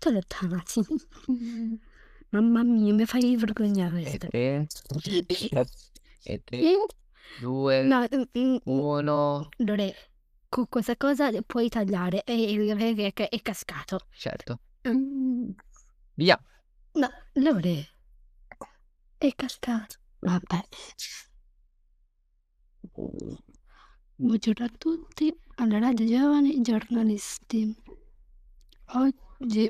lontana, Mamma mia, mi fai vergognare E questa. 3, e 3, Mm, 2, No, 1. Lore, con questa cosa puoi tagliare e il re è cascato. Certo. Mm, Via. No, Lore, è cascato. Vabbè. Buongiorno a tutti, alla Radio Giovani giornalisti. Oggi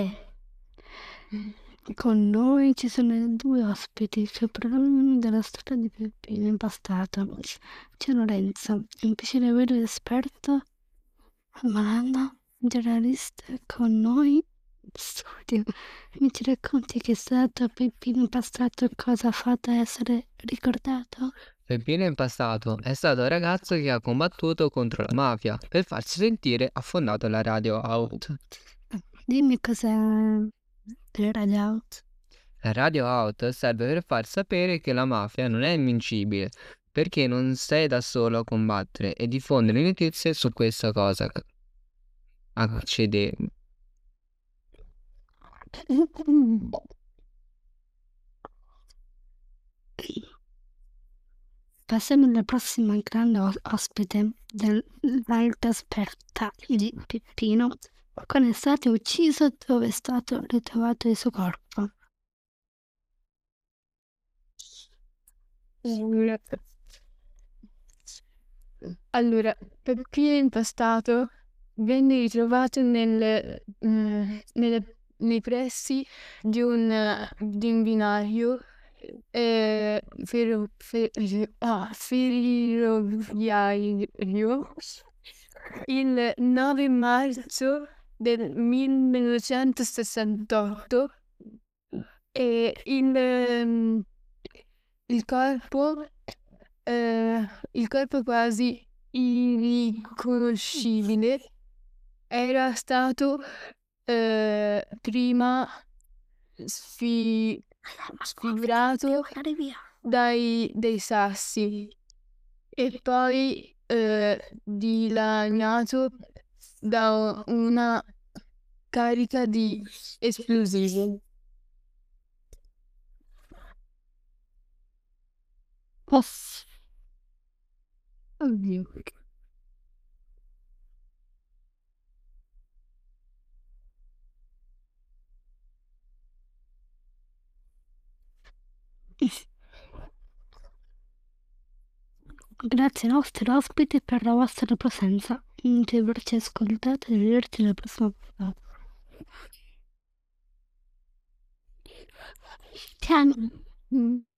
con noi ci sono due ospiti che parlano della storia di Peppino Impastato. C'è Lorenzo, un piscineiro esperto, Malanda, giornalista con noi in studio. Mi ci racconti che è stato Peppino Impastato e cosa ha fatto essere ricordato? Peppino Impastato è stato un ragazzo che ha combattuto contro la mafia. Per farsi sentire ha fondato la Radio Out. Dimmi cos'è il Radio Out. La Radio Out serve per far sapere che la mafia non è invincibile, perché non sei da solo a combattere e diffondere notizie su questa cosa accade. Passiamo alla prossima grande ospite dell'alta esperta di Peppino. Quando è stato ucciso, dove è stato ritrovato il suo corpo? Allora, Peppino Impastato venne ritrovato nei pressi di un binario ferroviario il 9 marzo del 1968 e il corpo quasi irriconoscibile era stato prima sfigurato dai sassi e poi dilaniato da una carica di esplosivi. Oddio. Grazie ai nostri ospiti per la vostra presenza. Di averci ascoltato e vederci alla prossima puntata. Piano.